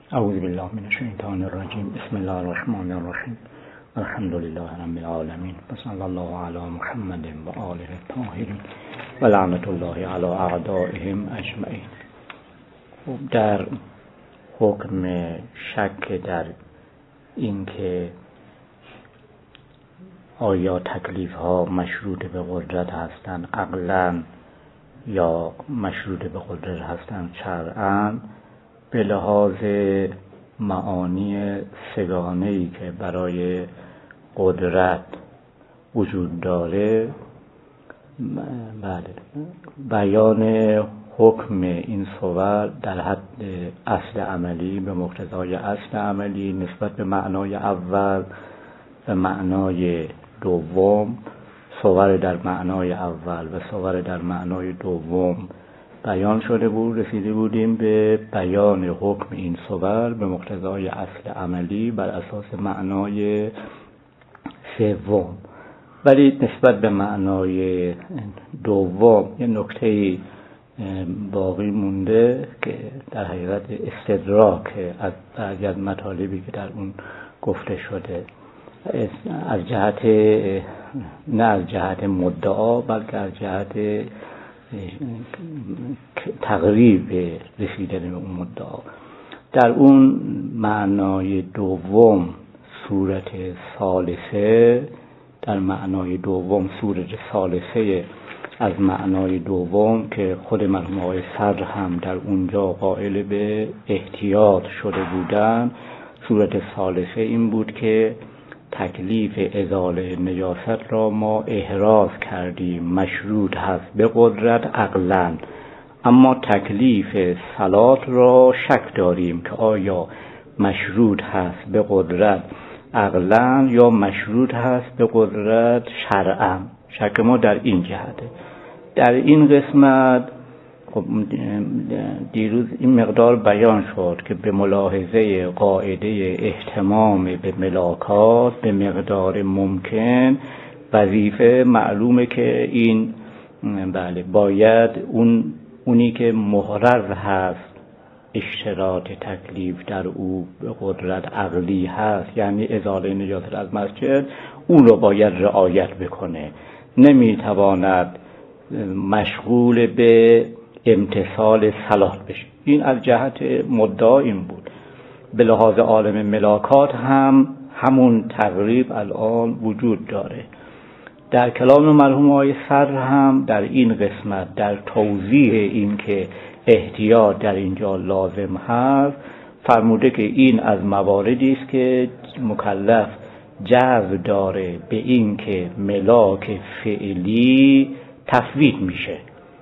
اعوذ بالله من الشیطان الرجیم. بسم الله الرحمن الرحیم. الحمد لله رب العالمین و صلی الله علی محمد و آله الطاهرین و لعنت الله علی اعدائهم اجمعین. در حکم شک در اینکه آیا تکلیف ها مشروط به قدرت هستند عقلاً یا مشروط به قدرت هستند شرعاً، به لحاظ معانی سگانه‌ای که برای قدرت وجود داره، بیان حکم این صور در حد اصل عملی به مقتضای اصل عملی نسبت به معنای اول و معنای دوم، صور در معنای اول و صور در معنای دوم بیان شده بود. رسیده بودیم به بیان حکم این صور به مقتضای اصل عملی بر اساس معنای سوم. ولی نسبت به معنای دوم یه نکته باقی مونده که در حقیقت استدراک از بعضی از مطالبی که در اون گفته شده، از جهت نه از جهت مدعا بلکه از جهت تقریب رسیدن به اون مدعا. در اون معنای دوم صورت ثالثه، در معنای دوم صورت ثالثه از معنای دوم که خود مرحوم آقای صدر هم در اونجا قائل به احتیاط شده بودن، صورت ثالثه این بود که تکلیف ازاله نجاست را ما احراز کردیم مشروط هست به قدرت عقلاً، اما تکلیف صلات را شک داریم که آیا مشروط هست به قدرت عقلاً یا مشروط هست به قدرت شرعاً. شک ما در این جهته. در این قسمت دیروز این مقدار بیان شد که به ملاحظه قاعده اهتمام به ملاکات به مقدار ممکن وظیفه معلومه که این باید اونی که محرر هست اشتراط تکلیف در او به قدرت عقلی هست، یعنی ازاله نجاست از مسجد، اون رو باید رعایت بکنه. نمیتواند مشغول به امتثال صلات بشه. این از جهت مدعا این بود. به لحاظ عالم ملاکات هم همون تقریب الان وجود داره. در کلام مرحوم آقای صدر هم در این قسمت در توضیح این که احتیاط در اینجا لازم هست فرموده که این از مواردی است که مکلف جذب داره به این که ملاک فعلی تفویت میشه،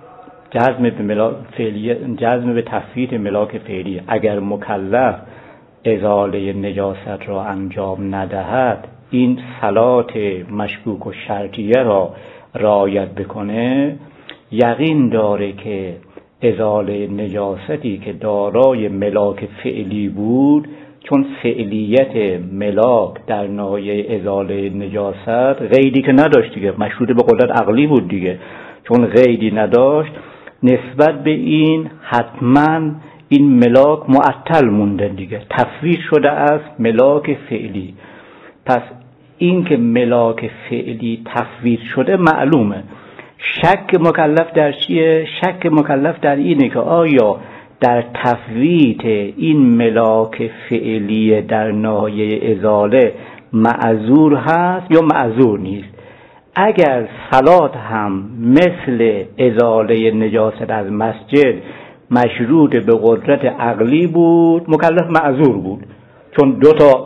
جزم به تفویت ملاک فعلی. اگر مکلف ازاله نجاست را انجام ندهد، این صلات مشکوک و شرطیه را رعایت بکنه، یقین داره که ازاله نجاستی که دارای ملاک فعلی بود، چون فعلیت ملاک در ناحیه ازاله نجاست قیدی که نداشت دیگه، مشروط به قدرت عقلی بود دیگه، چون قیدی نداشت نسبت به این حتما این ملاک معطل مونده دیگه، تفویض شده است ملاک فعلی. پس این که ملاک فعلی تفویض شده معلومه. شک مکلف در چیه؟ شک مکلف در اینه که آیا در تفویت این ملاک فعلی در ناحیه ازاله معذور هست یا معذور نیست. اگر صلات هم مثل ازاله نجاست از مسجد مشروط به قدرت عقلی بود، مکلف معذور بود، چون دو تا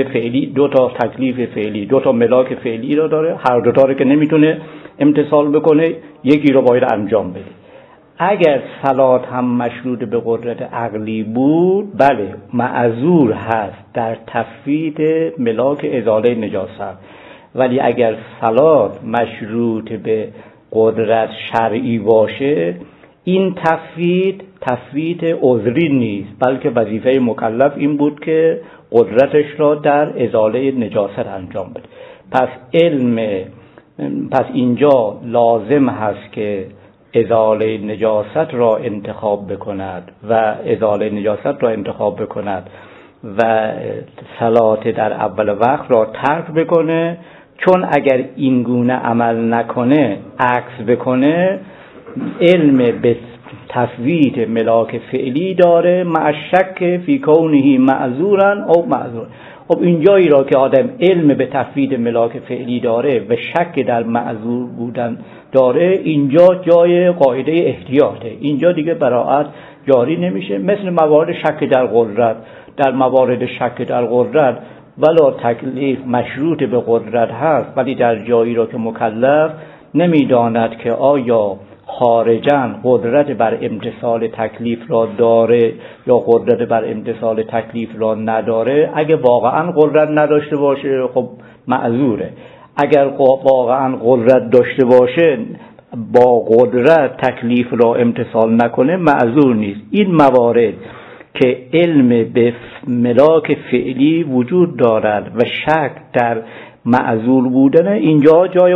ملاک فعلی را داره، هر دو تا رو که نمیتونه امتثال بکنه، یکی رو باید انجام بده. اگر صلات هم مشروط به قدرت عقلی بود، بله معذور هست در تفویت ملاک ازاله نجاست. ولی اگر صلات مشروط به قدرت شرعی باشه، این تفویت عذری نیست، بلکه وظیفه مکلف این بود که قدرتش را در ازاله نجاست انجام بده. پس اینجا لازم هست که ازاله نجاست را انتخاب بکند و صلات در اول وقت را ترک بکنه، چون اگر این گونه عمل نکنه، عکس بکنه، علم به تفویت ملاک فعلی داره مع شک فی کونه معذورا او معذور. خب این جایی را که آدم علم به تفویت ملاک فعلی داره و شک در معذور بودن داره، اینجا جای قاعده احتیاطه، اینجا دیگه براءت جاری نمیشه. مثل موارد شک در قدرت، در موارد شک در قدرت ولا تکلیف مشروط به قدرت هست، ولی در جایی را که مکلف نمیداند که آیا خارجاً قدرت بر امتثال تکلیف را داره یا قدرت بر امتثال تکلیف را نداره، اگه واقعاً قدرت نداشته باشه خب معذوره، اگر واقعاً قدرت داشته باشه با قدرت تکلیف را امتثال نکنه معذور نیست. این موارد که علم به ملاک فعلی وجود دارد و شک در معذور بودن، اینجا جای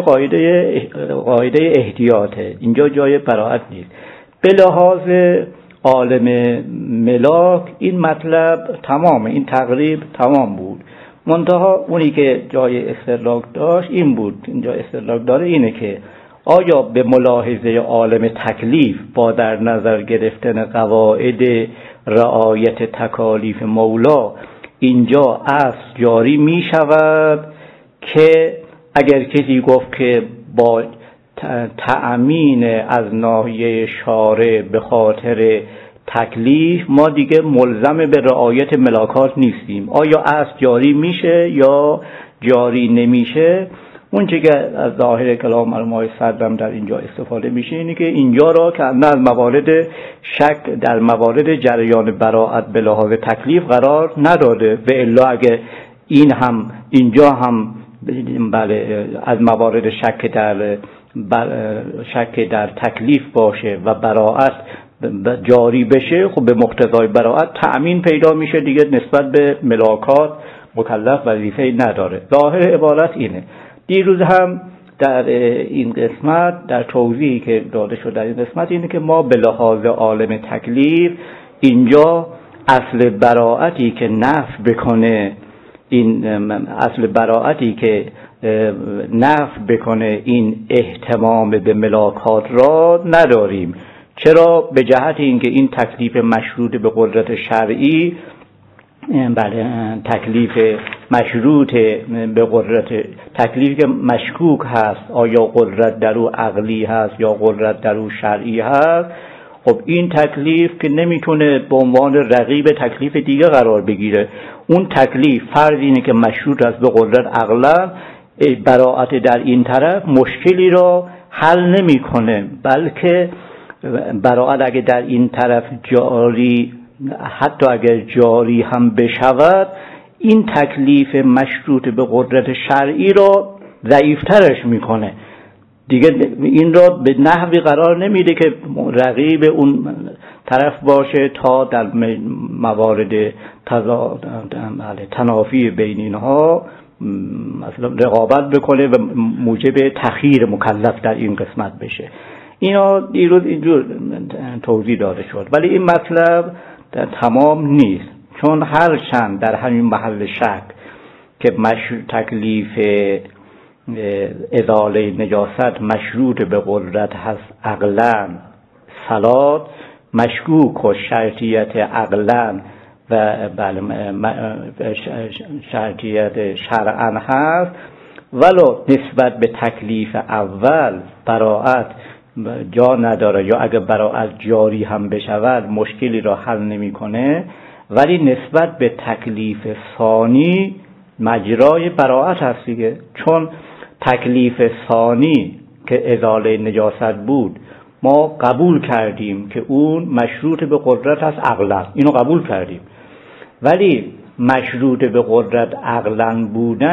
قاعده احتیاطه، اینجا جای براءت نیست. به لحاظ عالم ملاک این مطلب تمامه، این تقریب تمام بود. منتها اونی که جای استدلال داشت این بود، اینجا استدلال داره اینه که آیا به ملاحظه عالم تکلیف با در نظر گرفتن قواعد رعایت تکالیف مولا اینجا اصل جاری می شود که اگر کسی گفت که با تأمین از ناحیه شارع به خاطر تکلیف ما دیگه ملزم به رعایت ملاکات نیستیم، آیا اصل جاری میشه یا جاری نمیشه؟ اون چه که از ظاهر کلام مرحوم صدرم در اینجا استفاده میشه اینه که اینجا را که از موارد شک در موارد جریان براءت به لحاظ تکلیف قرار نداده، و الا اگه این هم اینجا هم بله از موارد شک در تکلیف باشه و براءت جاری بشه، خب به مقتضای براءت تأمین پیدا میشه دیگه، نسبت به ملاکات مکلف وظیفه نداره. ظاهر عبارت اینه. دیروز هم در این قسمت در توضیحی که داده شد در این قسمت اینه که ما به لحاظ عالم تکلیف اینجا اصل براءتی که نفی بکنه این احتمام به ملاکات را نداریم. چرا؟ به جهت اینکه این تکلیف مشروط به قدرت شرعی، بله تکلیف مشروط به قدرت، تکلیف که مشکوک هست آیا قدرت در او عقلی هست یا قدرت در او شرعی هست، خب این تکلیف که نمیتونه به عنوان رقیب تکلیف دیگه قرار بگیره. اون تکلیف فرض اینه که مشروط است به قدرت عقلا، براءت در این طرف مشکلی را حل نمیکنه، بلکه براءت اگه در این طرف جاری، حتی اگر جاری هم بشود، این تکلیف مشروط به قدرت شرعی را ضعیفترش میکنه دیگه، این را به نحوی قرار نمیده که رقیب اون طرف باشه تا در موارد تنافی بین اینها مثلا رقابت بکنه و موجب تخییر مکلف در این قسمت بشه. اینا دیروز اینجور توضیح داده شد، ولی این مطلب تمام نیست، چون هر چند در همین محل شک که تکلیف ازاله نجاست مشروط به قدرت هست عقلاً، صلات مشکوک و شرطیت عقلاً و شرطیت شرعاً هست، ولو نسبت به تکلیف اول براءت جا نداره، یا اگر براءت جاری هم بشود مشکلی را حل نمیکنه، ولی نسبت به تکلیف ثانی مجرای براءت هست دیگه، چون تکلیف ثانی که ازاله نجاست بود ما قبول کردیم که اون مشروط به قدرت هست عقلا، اینو قبول کردیم، ولی مشروط به قدرت عقلا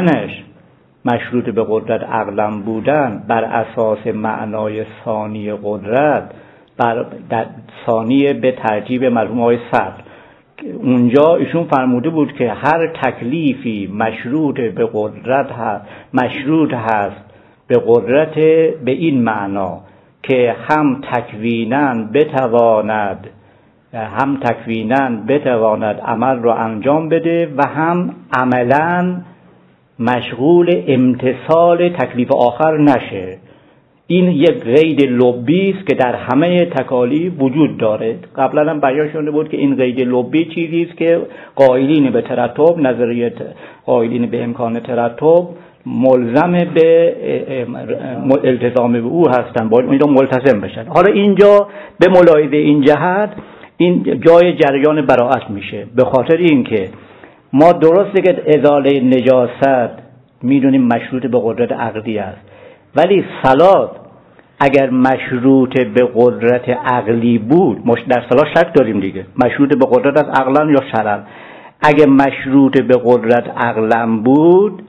بودن بر اساس معنای ثانی قدرت، در ثانی به ترتیب مرحوم آقای صدر، اونجا ایشون فرموده بود که هر تکلیفی مشروط به قدرت هست به این معنا که هم تکویناً بتواند عمل را انجام بده و هم عملاً مشغول امتثال تکلیف آخر نشه. این یک قید لبی است که در همه تکالیف وجود داره. قبلا هم بیان شده بود که این قید لبی چیزی است که قائلین به ترتب، نظریه قائلین به امکان ترتب ملزم به التزام به او هستند، باید این را ملتزم بشن. حالا اینجا به ملاحظه این جهت این جای جریان براءت میشه، به خاطر اینکه ما درسته که ازاله نجاست میدونیم مشروط به قدرت عقلی است، ولی صلات اگر مشروط به قدرت عقلی بود، در صلات شک داریم دیگه، مشروط به قدرت از عقلن یا شرعن. اگر مشروط به قدرت عقلن بود،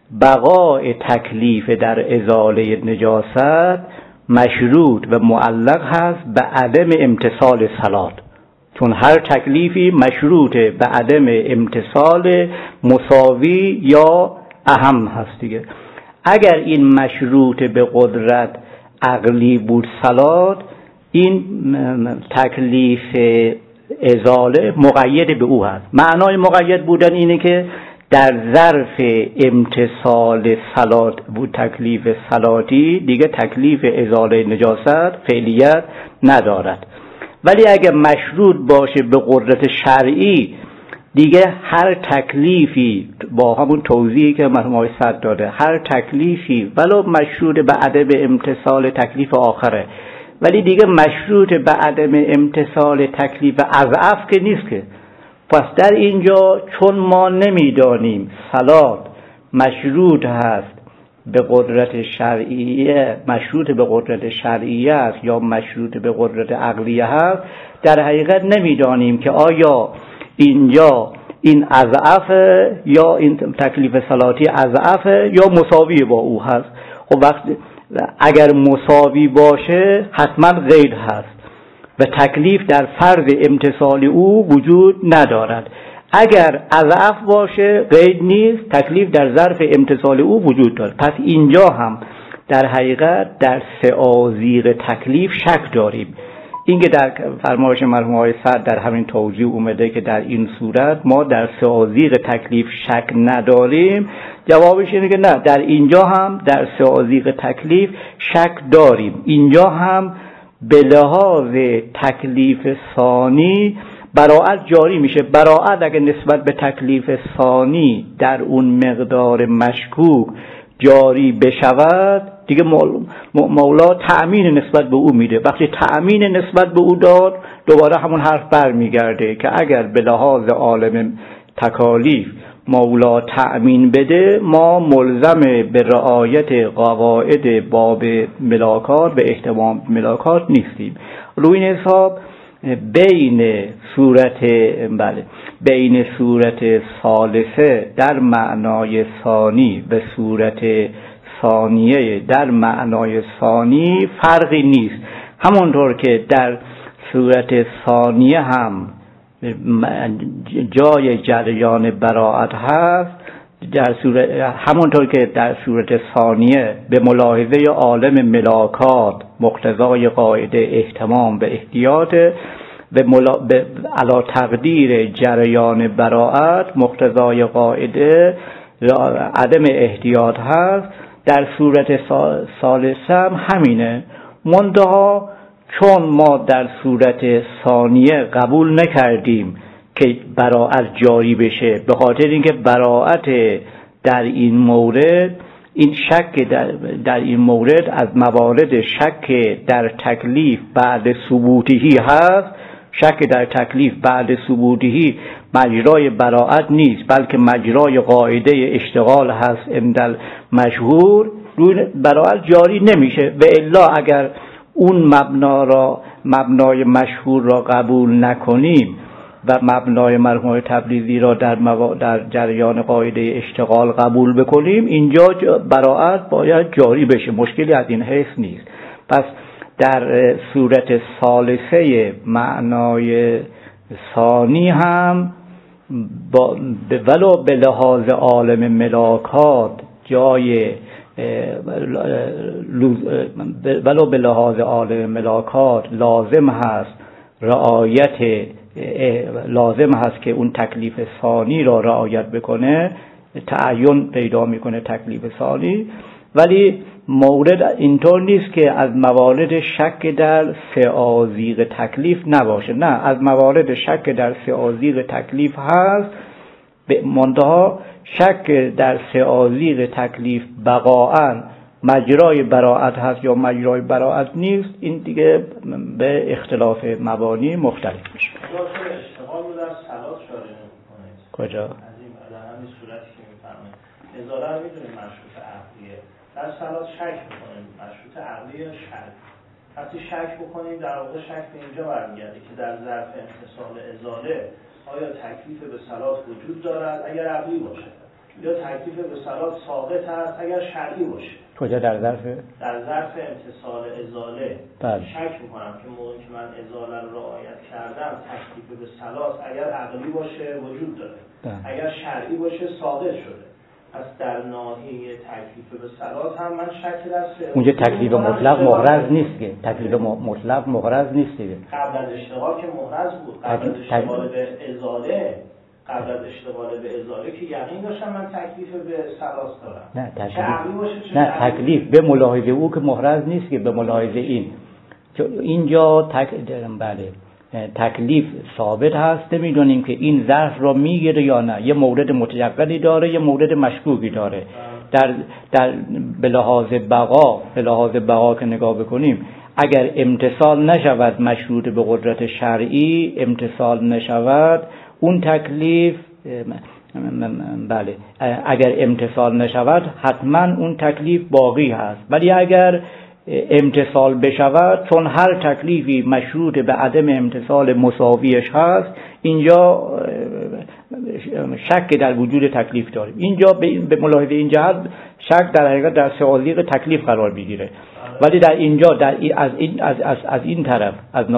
بقای تکلیف در ازاله نجاست مشروط و معلق هست به عدم امتثال صلات، چون هر تکلیفی مشروط به عدم امتثال مساوی یا اهم هست دیگه. اگر این مشروط به قدرت عقلی بود صلات، این تکلیف ازاله مقید به او هست. معنای مقید بودن اینه که در ظرف امتثال صلات بود تکلیف صلاتی، دیگه تکلیف ازاله نجاست فعلیت ندارد. ولی اگر مشروط باشه به قدرت شرعی، دیگه هر تکلیفی با همون توضیحی که مرحوم آقای صدر داده، هر تکلیفی ولو مشروط به عدم امتثال تکلیف آخره، ولی دیگه مشروط به عدم امتثال تکلیف اضعف که نیست که. پس در اینجا چون ما نمیدانیم صلات مشروط هست به قدرت شرعیه، مشروط به قدرت شرعیه است یا مشروط به قدرت عقلیه هست، در حقیقت نمیدانیم که آیا اینجا این اضعف یا این تکلیف صلاتی اضعف یا مساوی با او هست. خب وقتی اگر مساوی باشه حتما قید هست و تکلیف در فرض امتثال او وجود ندارد. اگر اضعف باشه قید نیست، تکلیف در ظرف امتثال او وجود دارد. پس اینجا هم در حقیقت در سعازیر تکلیف شک داریم. این که در فرمایش مرحوم آقای صدر در همین توضیح اومده که در این صورت ما در سعازیر تکلیف شک نداریم، جوابش اینه که نه، در اینجا هم در سعازیر تکلیف شک داریم. اینجا هم به لحاظ تکلیف ثانی براءت جاری میشه. براءت اگه نسبت به تکلیف ثانی در اون مقدار مشکوک جاری بشود، دیگه مولا تأمین نسبت به او میده. وقتی تأمین نسبت به او داد، دوباره همون حرف برمیگرده که اگر به لحاظ عالم تکالیف مولا تأمین بده، ما ملزم به رعایت قواعد باب ملاکات به احتمام ملاکات نیستیم. روی این حساب بین صورت ثالثه در معنای ثانی و صورت ثانیه در معنای ثانی فرقی نیست. همونطور که در صورت ثانیه هم جای جریان براءت هست، همونطور که در صورت ثانیه به ملاحظه عالم ملاکات مقتضای قاعده احتمام و احتیاط به علا تقدیر جریان براءت مقتضای قاعده عدم احتیاط هست، در صورت ثالثه هم همینه. منتها چون ما در صورت ثانیه قبول نکردیم که براءت جاری بشه، به خاطر اینکه براءت در این مورد، این شک در این مورد از موارد شک در تکلیف بعد ثبوتهی هست. شک در تکلیف بعد ثبوتهی مجرای براءت نیست، بلکه مجرای قاعده اشتغال هست اندل مشهور، روی براءت جاری نمیشه. و الا اگر اون مبنای مشهور را قبول نکنیم و مبنای مرحوم تبریزی را در جریان قاعده اشتغال قبول بکنیم، اینجا براءت باید جاری بشه، مشکلی از این حیث نیست. پس در صورت ثالثه معنای ثانی هم ولو به لحاظ عالم ملاکات جای ولو به لحاظ عالم ملاکات لازم هست لازم هست که اون تکلیف ثانی را رعایت بکنه، تعین پیدا میکنه تکلیف ثانی. ولی مورد اینطور نیست که از موارد شک در سه‌آذیغ تکلیف نباشه، نه، از موارد شک در سه‌آذیغ تکلیف هست، به منتها شک در سه‌آذیغ تکلیف بقاءً مجرای براءت هست یا مجرای براءت نیست، این دیگه به اختلاف مبانی مختلف میشه. اشتغال رو در صلات شاره میکنه. کجا؟ از این در همین صورتی که میفرمایید ازاله رو میدونیم مشروط عقلیه، در صلات شک میکنیم مشروط عقلی یا شک. وقتی شک بکنیم در واقع شک به اینجا برمیگرده که در ظرف امتصال ازاله آیا تکلیف به صلات وجود دارد اگر عقلی باشه، یا تکلیف به صلات ثابت است اگر شرعی باشه. کجا در ظرف امتصال ازاله شک میکنم که موقعی که من ازاله رو رعایت کردم تکلیف به صلات اگر عقلی باشه وجود داره، اگر شرعی باشه ثابت شده. پس در ناحیه تکلیف به صلات هم من شک در اونجا تکلیف مطلق محرز نیست که، تکلیف مطلق محرز نیست دیگه. قبل از اشتغال که محرز بود، قبل از اشتغال به ازاله، قبل از اشتغال به ازاله که یقین داشتم من تکلیف به صلات دارم. نه تکلیف به ملاحظه او که محرز نیست که، به ملاحظه این اینجا بله تکلیف ثابت هست، نمیدونیم که این ظرف را میگیره یا نه، یه مورد متیقنی داره یه مورد مشکوکی داره. در به لحاظ بقا که نگاه بکنیم، اگر امتصال نشود مشروط به قدرت شرعی، امتصال نشود اون تکلیف، بله اگر امتصال نشود حتما اون تکلیف باقی هست. ولی اگر امتصال بشود، چون هر تکلیفی مشروط به عدم امتصال مساویش هست، اینجا شک در وجود تکلیف داریم. اینجا به ملاحظه این جهت شک در حقیقت در سه‌آذیغ تکلیف قرار میگیره. ولی در اینجا از این طرف از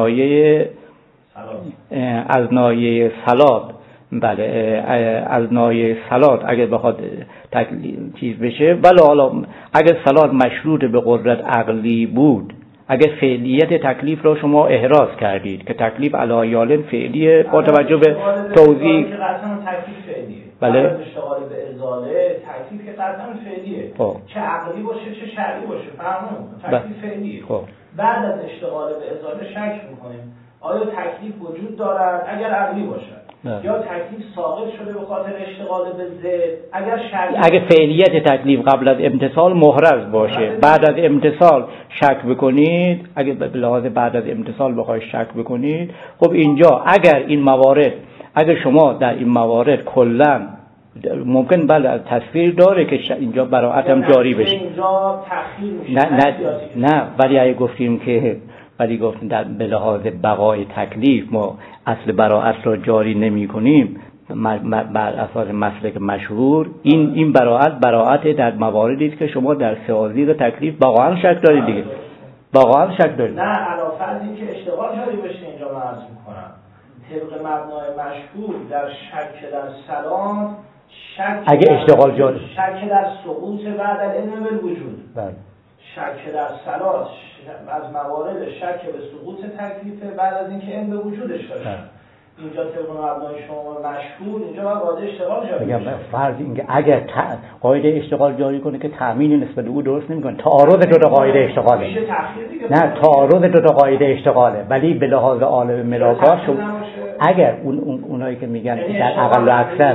ناحیه صلات، بله از ناحیه صلات اگر بخواد چیز بشه، ولی حالا اگر صلات مشروط به قدرت عقلی بود، اگر فعلیت تکلیف را شما احراز کردید که تکلیف علیال فعلیه با توجه به توضیح که قطعا تکلیف فعلیه، بله اشتغال به ازاله تکلیف که قطعا فعلیه، چه عقلی باشه چه شرعی باشه، فهمون تکلیف فعلیه. بعد از اشتغال به ازاله شک میکنیم آیا تکلیف وجود دارد اگر عقلی باشه، یا تکلیف ساقط شده به خاطر اشتغال به ضد اگر شرعی، اگر فعلیت تکلیف قبل از امتصال محرز باشه، بعد از امتصال شک بکنید، اگر به لحاظ بعد از امتصال بخواید شک بکنید، خب اینجا اگر شما در این موارد کلا ممکن بله تصویر داره که اینجا براءت هم جاری بشه، اینجا تأخیر میشه نه ولی اگه گفتیم که در به لحاظ بقای تکلیف ما اصل براءت را جاری نمی کنیم بر اساس مسلک مشهور، این براءت در مواردی است که شما در سه‌آذیغ تکلیف واقعا شک دارید دیگه، واقعا شک دارید. نه علاوه بر این که اشتغال جاری بشه اینجا من عرض می‌کنم طبق مبنای مشهور در شک در صلات، اگه اشتغال جاری، شک در سقوط بعد از علم بالوجود، بله شک در صلات از موارد شک به سقوط تکلیف بعد از اینکه علم به وجودش باشه. اینجا طبق مبنای شما مشهور اینجا باید قاعده اشتغال جاری بشه. فرض اینکه اگر قاعده اشتغال جاری کنه که تأمین نسبت به او درست نمی‌کنه، تعارض دو تا قاعده اشتغاله. نه تعارض دو تا قاعده اشتغاله، ولی به لحاظ عالم ملاکات اگر اونایی که میگن در اقل و اکثر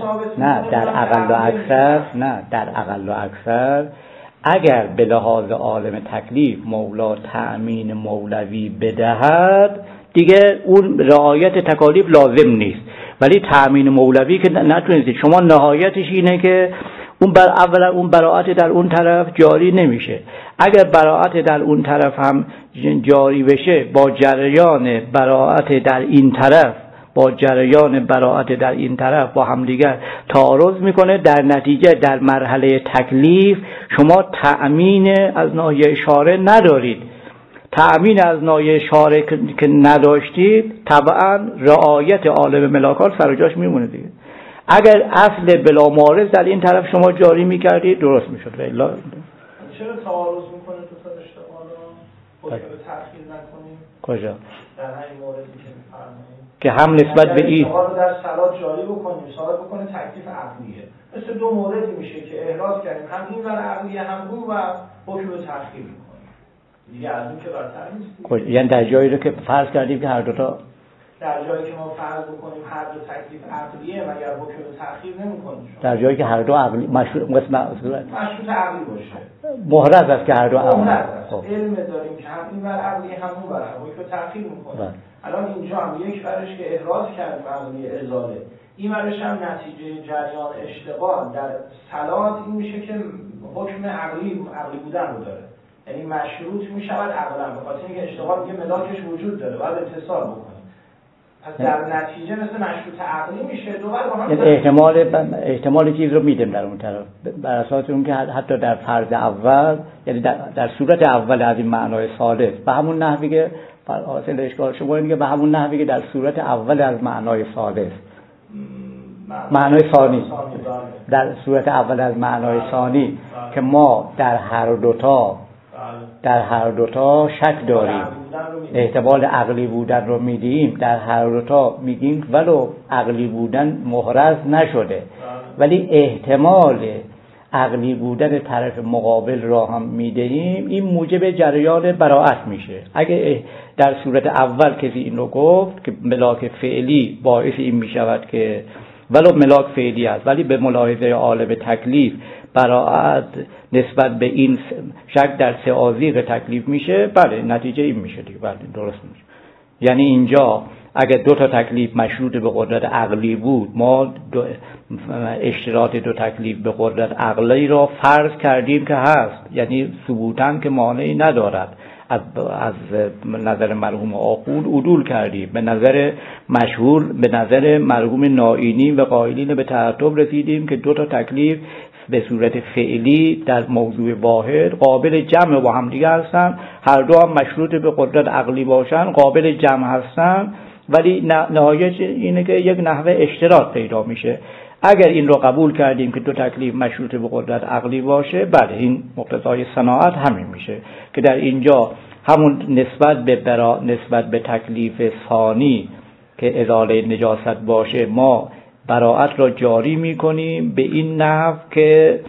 در اقل و اکثر اگر به لحاظ عالم تکلیف مولا تأمین مولوی بدهد دیگه اون رعایت تکالیف لازم نیست، ولی تأمین مولوی که نتونید شما، نهایتش اینه که اولا اون براءت در اون طرف جاری نمیشه. اگر براءت در اون طرف هم جاری بشه با جریان براءت در این طرف با همدیگر تعارض میکنه، در نتیجه در مرحله تکلیف شما تأمین از ناحیه شارع ندارید. تأمین از ناحیه شارع که نداشتید طبعا رعایت عالم ملاکات سر جاش میمونه دیگه. اگر اصل بلا معارض در این طرف شما جاری میکردید درست میشد. چرا تعارض میکنه دو تا اشتغال رو؟ حکم تأخیر نکنیم کجا؟ در همین موردی که میفرمایید که هم نسبت به این اشتغال رو در صلات جاری بکنیم، ثابت بکنه تکلیف عقلیه. مثل دو موردی میشه که احراز کردیم، هم این ور عقلیه هم اون و حکم تأخیر میکنیم دیگه، از اون که برتر نیست. یعنی در جایی رو که فرض کردیم که هر دو تا، در جایی که ما فرض بکنیم هر دو تکلیف عقلیه مگر حکم تأخیر نمی‌کنیم، در جایی که هر دو عقلی مشروط عقلی باشه، محرز است که هر دو عقلی علم داریم که هم این ور عقلیه هم اون ور حکم تأخیر می‌کنیم. الان اینجا هم یک ورش که احراز کردیم عقلیه ازاله، این ورش هم نتیجه جریان اشتغال در صلات این میشه که حکم عقلی بودن رو داره، یعنی مشروط میشود عقلا، به خاطر اینکه اشتغال دیگه ملاکش وجود داره، باید اتصال بکنیم. پس در نتیجه مثل مشروط عقلی میشه، دوباره با هم احتمال چیز رو میدیم در اون طرف، بر اساس اون که حتی در فرض اول، یعنی در صورت اول از این معنای ثالث، به همون نحوی که حاصل اشکال شما اینه که به همون نحوی که در صورت اول از معنای ثالث، معنای ثانی، در صورت اول از معنای ثانی که ما در هر دوتا شک داریم، احتمال عقلی بودن رو میدیم، در هر دوتا میگیم ولو عقلی بودن محرز نشده ولی احتمال عقلی بودن طرف مقابل را هم میدهیم، این موجب جریان براءت میشه. اگه در صورت اول کسی این رو گفت که ملاک فعلی باعث این میشود که ولو ملاک فعلی است ولی به ملاحظه عالم تکلیف براءت نسبت به این شک در تعاضیق تکلیف میشه، بله نتیجه این میشه دیگه، بله درست میشه. یعنی اینجا اگر دو تا تکلیف مشروط به قدرت عقلی بود، ما اشتراط دو تکلیف به قدرت عقلی را فرض کردیم که هست، یعنی ثبوتاً که مانعی ندارد، از نظر مرحوم آخوند عدول کردیم، به نظر مشهور به نظر مرحوم نائینی و قائلین به ترتب رسیدیم که دو تا تکلیف به صورت فعلی در موضوع واحد قابل جمع با هم دیگه هستن، هر دو هم مشروط به قدرت عقلی باشن قابل جمع هستن، ولی نهایت اینه که یک نحوه اشتراط پیدا میشه. اگر این رو قبول کردیم که دو تکلیف مشروط به قدرت عقلی باشه، بله این مقتضای صناعت همین میشه که در اینجا همون نسبت به تکلیف ثانی که ازاله نجاست باشه ما براءت را جاری میکنیم به این نحو که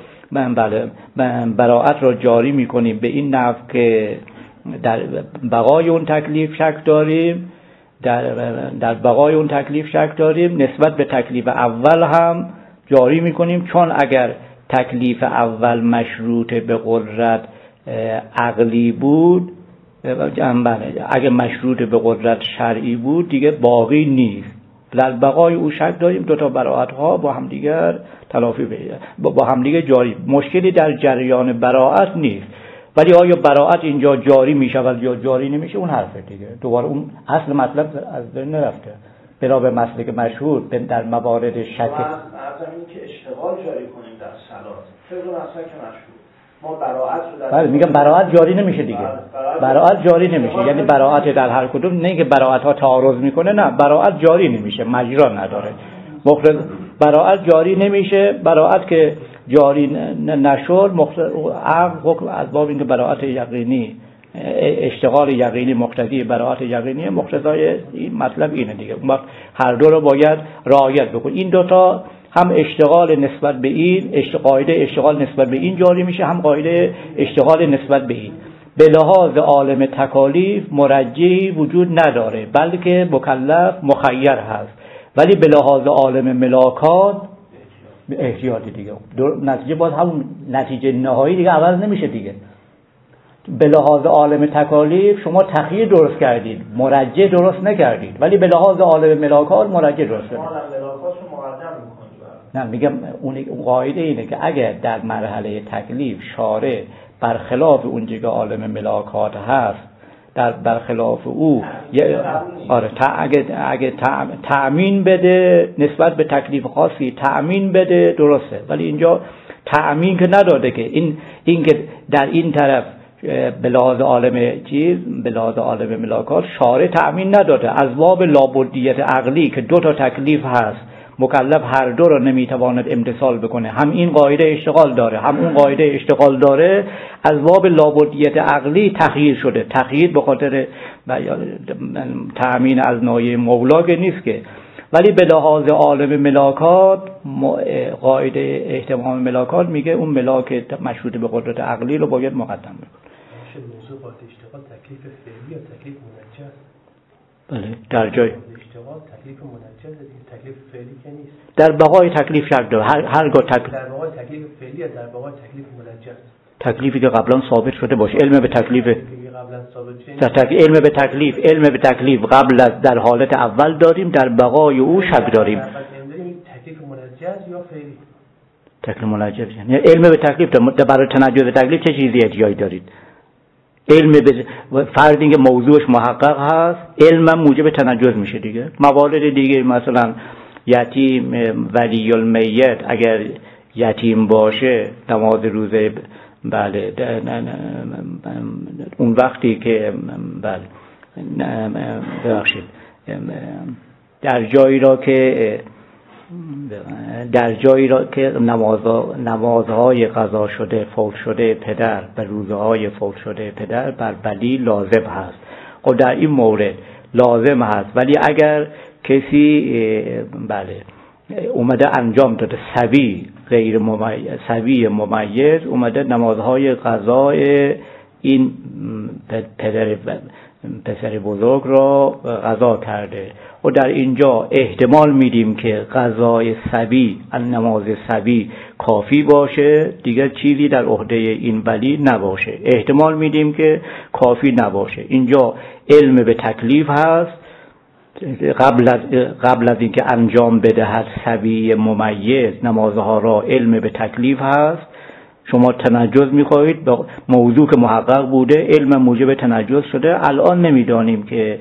براءت را جاری میکنیم به این نحو که در بقای اون تکلیف شک داریم، در بقای اون تکلیف شک داریم، نسبت به تکلیف اول هم جاری میکنیم، چون اگر تکلیف اول مشروط به قدرت عقلی بود، اگر مشروط به قدرت شرعی بود دیگه باقی نیست، در بقای او شک داریم، دو تا براءت ها با همدیگر تلافی با همدیگر جاری، مشکلی در جریان براءت نیست. ولی آیا براءت اینجا جاری می شود یا جاری نمیشه، اون حرفه دیگه، دوباره اون اصل مطلب از بین نرفته. بنا به مسلک مشهور در موارد شک از این که اشتغال جاری کنیم در صلات، طبق مسلک مشهور ما براءت رو بله میگم براءت جاری نمیشه دیگه، براءت جاری نمیشه، یعنی براءت در هر کدوم، نه که براءت ها تعارض میکنه، نه براءت جاری نمیشه، مجرا نداره، براءت جاری نمیشه. براءت که جاری نشد عقل حکم از باب اینکه براءت یقینی، اشتغال یقینی مقتضی براءت یقینی، مقتضای این مطلب اینه دیگه، اون وقت هر دو رو باید رعایت بکن. این دوتا هم اشتغال نسبت به این، قاعده اشتغال نسبت به این جاری میشه، هم قاعده اشتغال نسبت به این. به لحاظ عالم تکالیف مرجحی وجود نداره بلکه مکلف مخیر هست، ولی به لحاظ عالم ملاکات احتیاطی دیگه، نتیجه باز همون نتیجه نهایی دیگه عوض نمیشه دیگه. به لحاظ عالم تکالیف شما تخییر درست کردید، مرجح درست نکردید، ولی به لحاظ عالم ملاکات مرجح درست کردید. نه میگم اون قاعده اینه که اگر در مرحله تکلیف شارع برخلاف اونجا که عالم ملاکات هست، در برخلاف او اگه تأمین بده نسبت به تکلیف خاصی، تأمین بده درسته، ولی اینجا تأمین که نداده که این که در این طرف به لحاظ عالم ملاکات شارع تأمین نداده، از باب لابدیت عقلی که دو تا تکلیف هست مکلف هر دو را نمیتواند امتثال بکنه، هم این قاعده اشتغال داره هم اون قاعده اشتغال داره، از باب لابدیت عقلی تخییر شده. تخییر به خاطر تأمین از نایه مولا که نیست که، ولی به لحاظ عالم ملاکات قاعده احتمام ملاکات میگه اون ملاک مشروط به قدرت عقلی رو باید مقدم بکنه. موضوع قاعده اشتغال تکلیف فعلی یا تکلیف منجز؟ بله در جای اشتغال تکلیف منجز دیگه، تکلیف فعلی که نیست. در بقای تکلیف شک داره، هرگاه در بقای تکلیف فعلی یا در بقای تکلیف منجز؟ تکلیفی که قبلا ثابت شده باشه. علم به تکلیف علم به تکلیف قبل از در حالت اول داریم، در بقای او شک داریم. تکلیف منجز یا فعلی؟ تکلیف منجز یعنی علم به تکلیف. برای تنجز تکلیف چه چیزی احتیاج دارید؟ علم به فردی که موضوعش محقق هست، علم موجب تنجز میشه دیگه. موارد دیگه مثلا یتیم ولی المیت اگر یتیم باشه نماز روزه، بله اون وقتی که بله ببخشید در جایی را که نمازهای قضا شده فوت شده پدر و روزهای فوت شده پدر بر ولی لازم هست. خب در این مورد لازم هست، ولی اگر کسی بله اومده انجام داده، صبی ممیز اومده نمازهای قضای این پسر بزرگ را قضا کرده و در اینجا احتمال میدیم که قضای صبی، نماز صبی کافی باشه، دیگر چیزی در عهده این ولی نباشه. احتمال میدیم که کافی نباشه. اینجا علم به تکلیف هست، قبل از اینکه انجام بدهد صبی ممیز نمازها را علم به تکلیف هست. شما تنجز میخواهید، موضوع که محقق بوده علم موجب تنجز شده، الان نمیدانیم که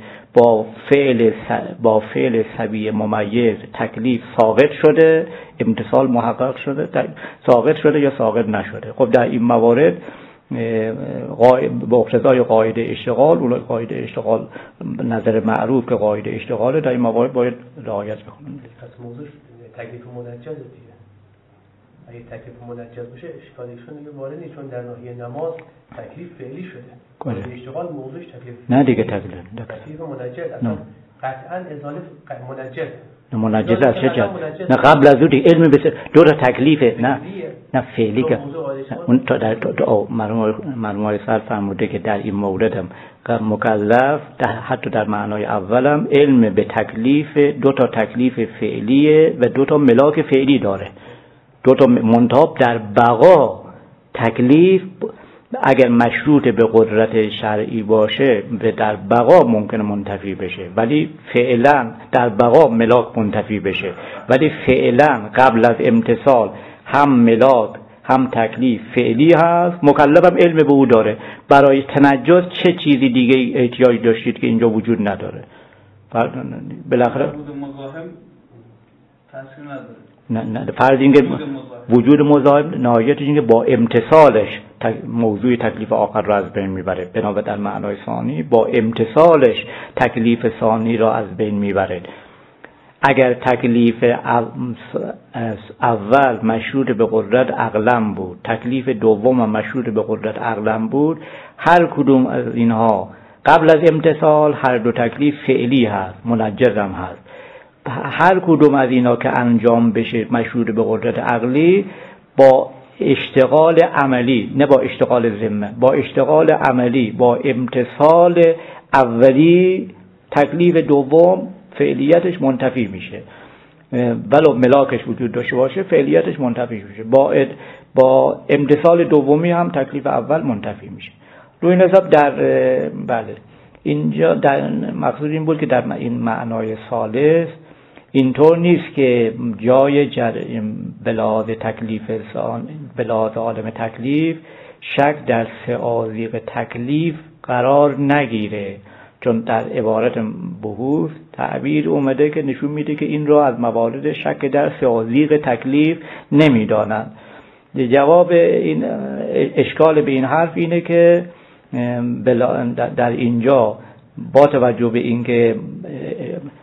با فعل صبی ممیز تکلیف ساقط شده، امتثال محقق شده، ساقط شده یا ساقط نشده. خب در این موارد با اقتضای قاعده اشتغال، اون قاعده اشتغال نظر معروف که قاعده اشتغاله، در این موارد باید رعایت بکنیم. پس موضوع تکلیف منجز دیگه. اگه تکلیف منجز باشه اشکالیشون دیگه وارد نیست، چون در ناحیه نماز تکلیف فعلی شده. قاعده اشتغال موضوعش تکلیف نه دیگه تکلیف منجز اصلا قطعا ازاله منجز از چه جهت؟ نه قبل از اون علم به دو تا تکلیفه، نه فعلی که اون تا در مرموم سال فرموده که در این مورد هم مکلف حتی در معنای اولم علم به تکلیف، دو تا تکلیف فعلیه و دو تا ملاک فعلی داره. دو تا منتاب در بقا تکلیف اگر مشروط به قدرت شرعی باشه در بقا ممکنه منتفی بشه، ولی فعلا در بقا ملاک منتفی بشه، ولی فعلا قبل از امتثال هم ملاک هم تکلیف فعلی هست، مکلفم علم به او داره. برای تنجز چه چیزی دیگه احتیاج داشتید که اینجا وجود نداره؟ بالاخره نه فرض اینکه وجود مزاحم نهایتش اینکه با امتثالش موضوع تکلیف آخر را از بین میبره، بنابراین در معنای ثانی با امتثالش تکلیف ثانی را از بین میبره. اگر تکلیف اول مشروط به قدرت عقلم بود، تکلیف دوم مشروط به قدرت عقلم بود، هر کدوم از اینها قبل از امتثال هر دو تکلیف فعلی هست، منجزم هست. هر کدوم از اینا که انجام بشه مشروط به قدرت عقلی، با اشتغال عملی، نه با اشتغال ذمه، با اشتغال عملی، با امتثال اولی تکلیف دوم فعلیتش منتفی میشه، ولو ملاکش وجود داشته باشه فعلیتش منتفی میشه. با امتثال دومی هم تکلیف اول منتفی میشه. روی این حساب در بله اینجا در مقصود این بود که در این معنای ثالث اینطور نیست که جای بلاغ تکلیف بلاغ عالم تکلیف شک در سآذیق تکلیف قرار نگیره، چون در عبارت بحوث تعبیر اومده که نشون میده که این را از موارد شک در سآذیق تکلیف نمیدانند. جواب این اشکال به این حرف اینه که در اینجا با توجه به اینکه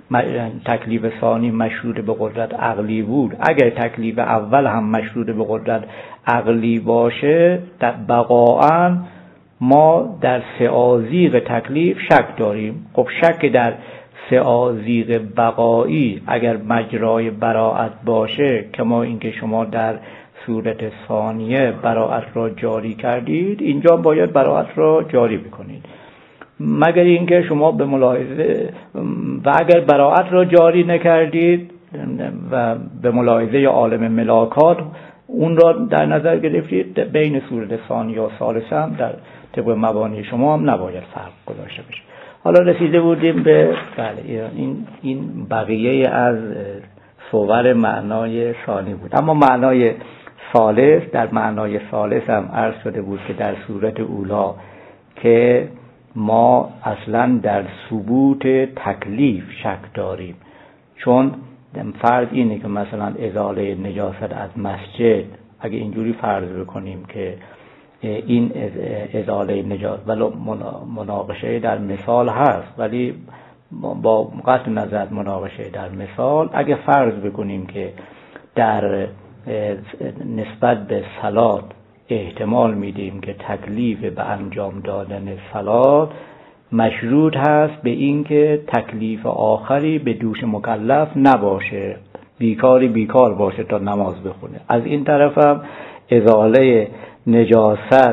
تکلیف ثانی مشروط به قدرت عقلی بود، اگر تکلیف اول هم مشروط به قدرت عقلی باشه، بقاعاً ما در سه‌آزیغ تکلیف شک داریم. خب شک در سه‌آزیغ بقایی اگر مجرای براءت باشه، کما اینکه شما در صورت ثانیه براءت را جاری کردید، اینجا باید براءت را جاری بکنید، مگر اینکه شما به ملاحظه و اگر براءت را جاری نکردید و به ملاحظه عالم ملاکات اون را در نظر گرفتید، بین صورت ثانیه و ثالثه هم در طبق مبانی شما هم نباید فرق گذاشته بشه. حالا رسیده بودیم به این بقیه از صور معنای ثانی بود. اما معنای ثالث، در معنای ثالث هم عرض شده بود که در صورت اولا که ما اصلا در ثبوت تکلیف شک داریم، چون فرض اینه که مثلا ازاله نجاست از مسجد، اگه اینجوری فرض بکنیم که این ازاله نجاست، ولی مناقشه در مثال هست، ولی با قطع نظر مناقشه در مثال، اگه فرض بکنیم که در نسبت به صلات احتمال میدیم که تکلیف به انجام دادن صلات مشروط هست به این که تکلیف آخری به دوش مکلف نباشه، بیکار باشه تا نماز بخونه. از این طرف هم ازاله نجاست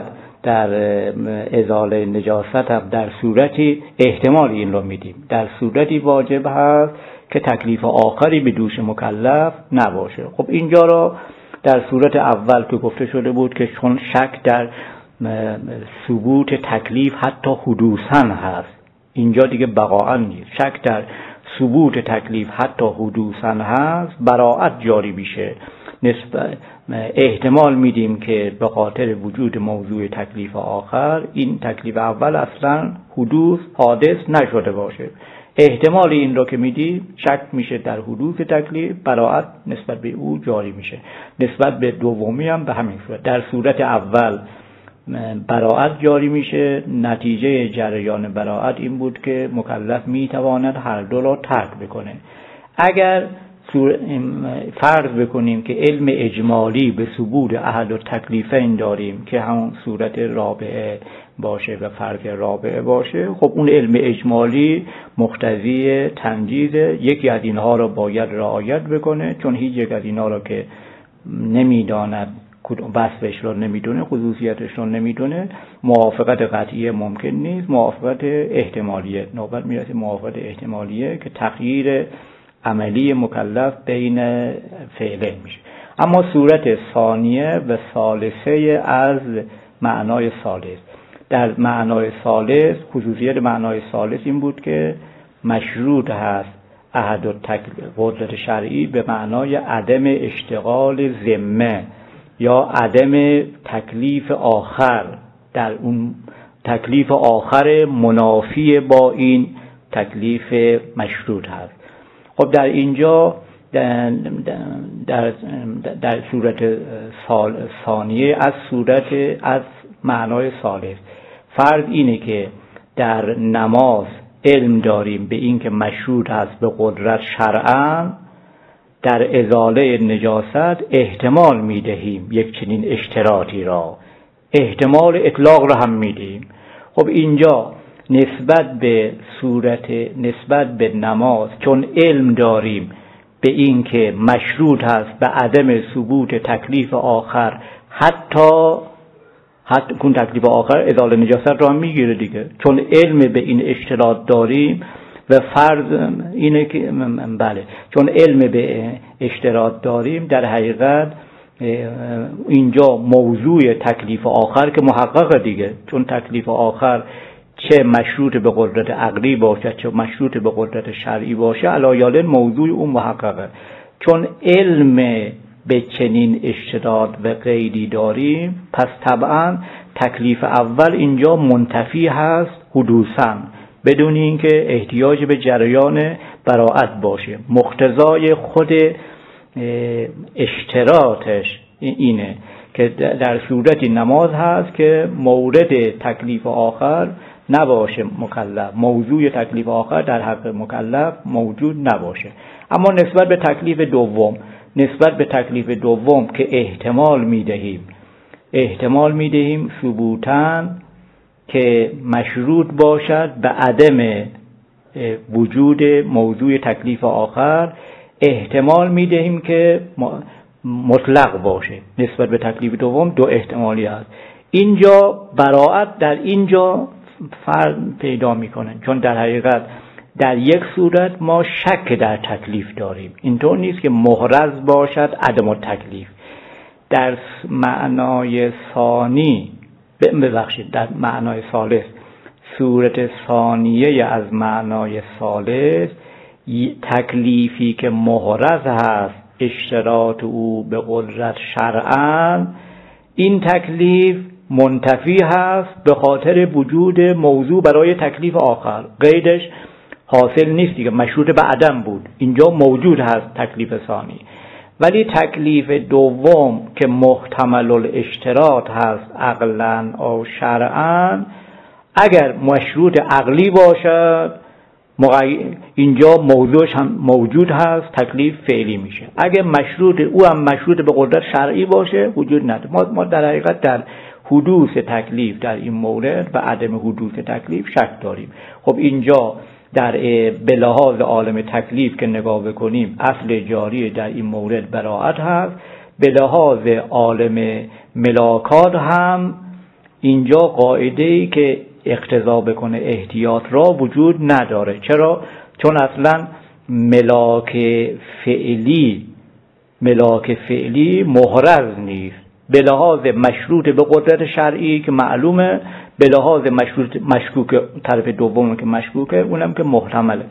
هم در صورتی احتمال این رو میدیم، در صورتی واجب هست که تکلیف آخری به دوش مکلف نباشه. خب اینجا را در صورت اول که گفته شده بود که چون شک در ثبوت تکلیف حتی حدوثاً هست، اینجا دیگه بقاعاً نیست، شک در ثبوت تکلیف حتی حدوثاً هست، براءت جاری میشه. احتمال میدیم که به خاطر وجود موضوع تکلیف آخر این تکلیف اول اصلا حادث نشده باشه. احتمال این رو که میدیم شک میشه در حدوث تکلیف، براءت نسبت به او جاری میشه. نسبت به دومی هم به همین صورت، در صورت اول براءت جاری میشه. نتیجه جریان براءت این بود که مکلف میتواند هر دو را ترک بکنه. اگر فرض بکنیم که علم اجمالی به ثبوت احد التکلیفین داریم که همون صورت رابعه باشه و فرض رابعه باشه، خب اون علم اجمالی مقتضی تنجیز یکی از اینها را باید رعایت بکنه، چون هیچ یک از اینها را که نمیداند، وصفش را نمیدونه، خصوصیتش را نمیدونه، موافقت قطعیه ممکن نیست. موافقت احتمالیه، نوبت میرسه موافقت احتمالیه که تغییر عملی مکلف بین فعلین میشه. اما صورت ثانیه و ثالثه از معنای ثالث، در معنای ثالث خصوصیت معنای ثالث این بود که مشروط هست احد قدرت شرعی به معنای عدم اشتغال ذمه یا عدم تکلیف آخر، در اون تکلیف آخر منافی با این تکلیف مشروط هست. خب در اینجا در صورت ثانیه از معنای ثالث فرض اینه که در نماز علم داریم به این که مشروط است به قدرت شرعاً، در ازاله نجاست احتمال میدهیم یک چنین اشتراطی را، احتمال اطلاق را هم میدیم. خب اینجا نسبت به نماز چون علم داریم به این که مشروط هست به عدم ثبوت تکلیف آخر، حتی کن تکلیف آخر ازاله نجاست را هم میگیره دیگه، چون علم به این اشتراط داریم و فرض اینه که چون علم به اشتراط داریم، در حقیقت اینجا موضوع تکلیف آخر که محقق دیگه، چون تکلیف آخر چه مشروط به قدرت عقلی باشه چه مشروط به قدرت شرعی باشه، علایالن موضوع اون محققه. چون علم به چنین اشتراط و قیدی داریم، پس طبعا تکلیف اول اینجا منتفی هست حدوثاً، بدون اینکه احتیاج به جریان براءت باشه. مقتضای خود اشتراطش اینه که در صورتی نماز هست که مورد تکلیف آخر نباشه مکلف، موضوع تکلیف آخر در حق مکلف موجود نباشه. اما نسبت به تکلیف دوم که احتمال میدهیم ثبوتاً که مشروط باشد به عدم وجود موضوع تکلیف آخر، احتمال میدهیم که مطلق باشه. نسبت به تکلیف دوم دو احتمالی هست. اینجا براعت در اینجا فرق پیدا میکنه، چون در حقیقت در یک صورت ما شک در تکلیف داریم، اینطور نیست که محرز باشد عدم التکلیف. در معنای ثانی در معنای ثالث، صورت ثانیه از معنای ثالث، تکلیفی که محرز هست اشتراط او به قدرت شرعاً، این تکلیف منتفی هست به خاطر وجود موضوع برای تکلیف آخر. قیدش حاصل نیست دیگه، مشروط به عدم بود، اینجا موجود هست تکلیف ثانی. ولی تکلیف دوم که محتمل الاشتراط هست عقلاً او شرعاً، اگر مشروط عقلی باشد اینجا موضوعش هم موجود هست، تکلیف فعلی میشه. اگر مشروط او هم مشروط به قدرت شرعی باشه وجود نداره. ما در حقیقت در حدوث تکلیف در این مورد و عدم حدوث تکلیف شک داریم. خب اینجا به لحاظ عالم تکلیف که نگاه بکنیم، اصل جاری در این مورد براعت هست. به لحاظ عالم ملاکات هم اینجا قاعده‌ای که اقتضا بکنه احتیاط را وجود نداره. چرا؟ چون اصلا ملاک فعلی محرز نیست، به لحاظ مشروط به قدرت شرعی که معلومه، به لحاظ مشکوک طرف دوم که مشکوکه، اونم که محتمله.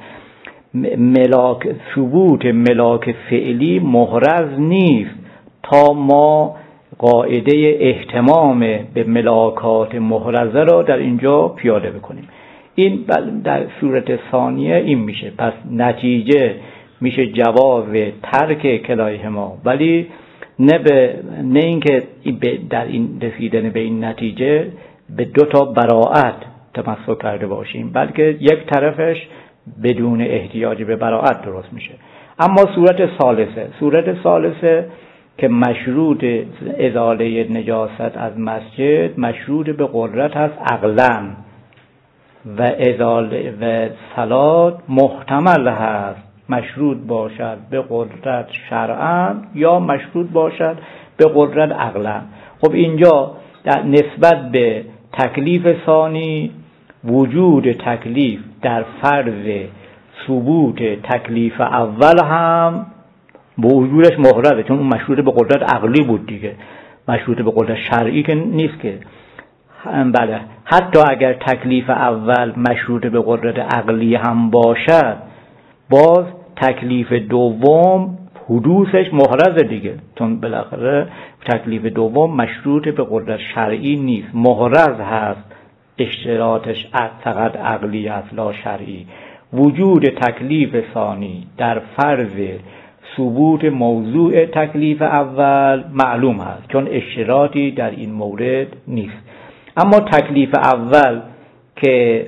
ثبوت ملاک فعلی محرز نیست تا ما قاعده احتمام به ملاکات محرزه را در اینجا پیاده بکنیم. این در صورت ثانیه این میشه. پس نتیجه میشه جواز ترک کلایهما، ولی نه اینکه در این رسیدن به این نتیجه به دو تا براعت تمسک کرده باشیم، بلکه یک طرفش بدون احتیاج به براعت درست میشه. اما صورت ثالثه که مشروط ازاله نجاست از مسجد مشروط به قدرت هست عقلاً و ازاله و صلات محتمل هست مشروط باشد به قدرت شرعاً یا مشروط باشد به قدرت عقلاً. خب اینجا در نسبت به تکلیف ثانی، وجود تکلیف در فرض ثبوت تکلیف اول هم با وجودش محرزه، چون اون مشروط به قدرت عقلی بود دیگه، مشروط به قدرت شرعی که نیست که. بله، حتی اگر تکلیف اول مشروط به قدرت عقلی هم باشد، باز تکلیف دوم حدوثش محرزه دیگه، چون بالاخره تکلیف دوم مشروط به قدرت شرعی نیست، محرز هست، اشتراطش فقط عقلی است لا شرعی. وجود تکلیف ثانی در فرض ثبوت موضوع تکلیف اول معلوم هست، چون اشتراطی در این مورد نیست. اما تکلیف اول که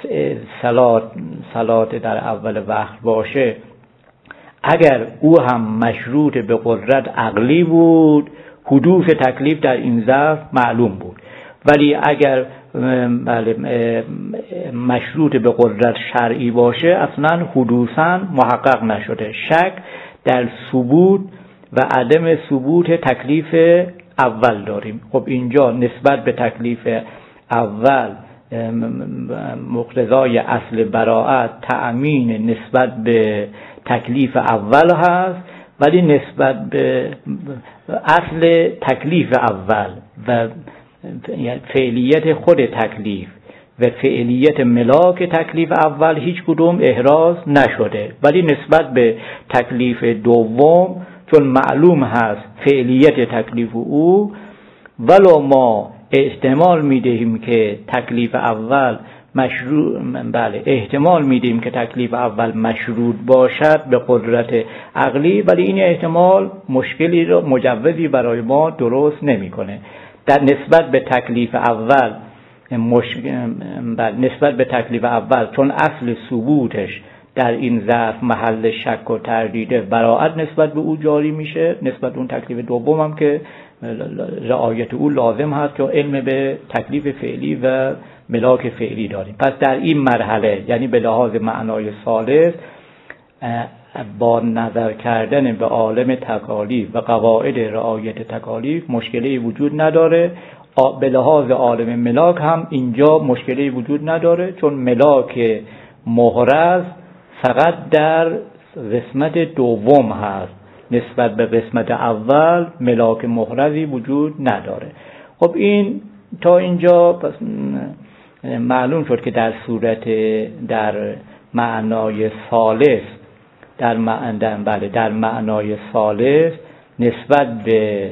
صلات در اول وقت باشه، اگر او هم مشروط به قدرت عقلی بود، حدوث تکلیف در این ظرف معلوم بود. ولی اگر مشروط به قدرت شرعی باشه، اصلا حدوثاً محقق نشده. شک در ثبوت و عدم ثبوت تکلیف اول داریم. خب اینجا نسبت به تکلیف اول مقتضای اصل براعت تأمین نسبت به تکلیف اول هست، ولی نسبت به اصل تکلیف اول و فعلیت خود تکلیف و فعلیت ملاک تکلیف اول هیچ کدوم احراز نشده. ولی نسبت به تکلیف دوم چون معلوم هست فعلیت تکلیف او، ولو ما احتمال میدهیم که تکلیف اول احتمال میدیم که تکلیف اول مشروط باشد به قدرت عقلی، ولی این احتمال مشکلی رو مجوزی برای ما درست نمیکنه. در نسبت به تکلیف اول نسبت به تکلیف اول، چون اصل ثبوتش در این ظرف محل شک و تردیده، براءت نسبت به او جاری میشه. نسبت به اون تکلیف دوم هم که رعایت او لازم هست، که علم به تکلیف فعلی و ملاک فعلی داریم. پس در این مرحله، یعنی به لحاظ معنای ثالث، با نظر کردن به عالم تکالیف و قواعد رعایت تکالیف مشکلی وجود نداره. به لحاظ عالم ملاک هم اینجا مشکلی وجود نداره، چون ملاک محرز فقط در قسمت دوم هست، نسبت به قسمت اول ملاک محرزی وجود نداره. خب این تا اینجا پس معلوم شد که در صورت در معنای ثالث در معنای ثالث نسبت به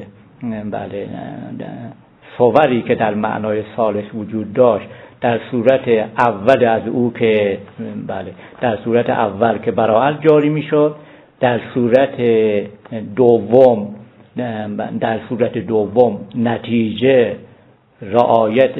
صوری که در معنای ثالث وجود داشت، در صورت اول از او که در صورت اول که براءت جاری میشد، در صورت دوم نتیجه رعایت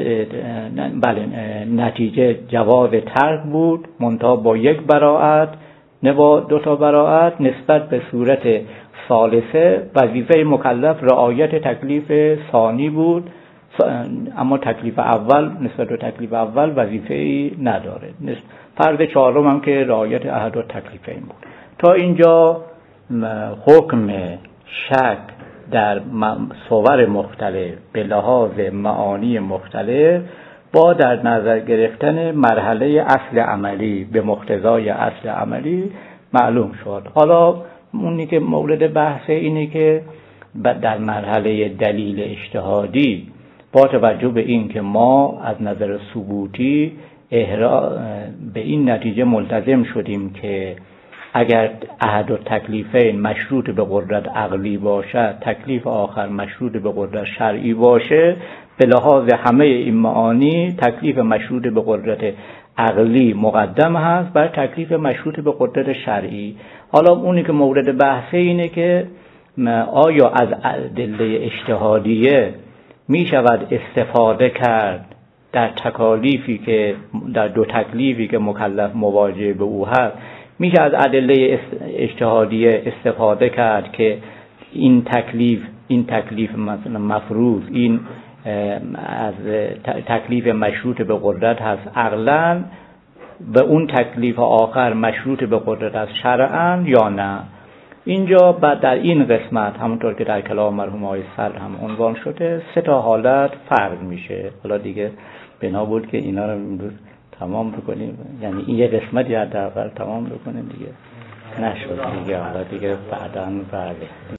نتیجه جواز ترک بود، منتها با یک براءت نه با دو تا براءت. نسبت به صورت ثالثه وظیفه مکلف رعایت تکلیف ثانی بود، اما تکلیف اول نسبت به تکلیف اول وظیفه‌ای نداره. فرض چهارم هم که رعایت احد التکلیفین بود. تا اینجا حکم شک در صور مختلف به لحاظ معانی مختلف با در نظر گرفتن مرحله اصل عملی به مقتضای اصل عملی معلوم شد. حالا اونی که مورد بحث اینه که در مرحله دلیل اجتهادی با توجه به این که ما از نظر ثبوتی به این نتیجه ملتزم شدیم که اگر احد التکلیفین مشروط به قدرت عقلی باشد، تکلیف آخر مشروط به قدرت شرعی باشه، به لحاظ همه این معانی تکلیف مشروط به قدرت عقلی مقدم هست بر تکلیف مشروط به قدرت شرعی. حالا اونی که مورد بحثه اینه که آیا از ادله اجتهادیه می شود استفاده کرد در تکالیفی که در دو تکلیفی که مکلف مواجه به او هست، میشه از ادله اجتهادیه استفاده کرد که این تکلیف مثلا مفروض، این از تکلیف مشروط به قدرت هست عقلاً و اون تکلیف آخر مشروط به قدرت از شرعاً یا نه. اینجا در این قسمت همونطور که در کلام مرحوم آقای صدر هم عنوان شده 3 حالت فرض میشه. حالا دیگه بنا بود که اینا رو امروز تمام بکنیم، یعنی این یه قسمتی حداقل تمام بکنیم، دیگه نشد دیگه، حالا دیگه بعداً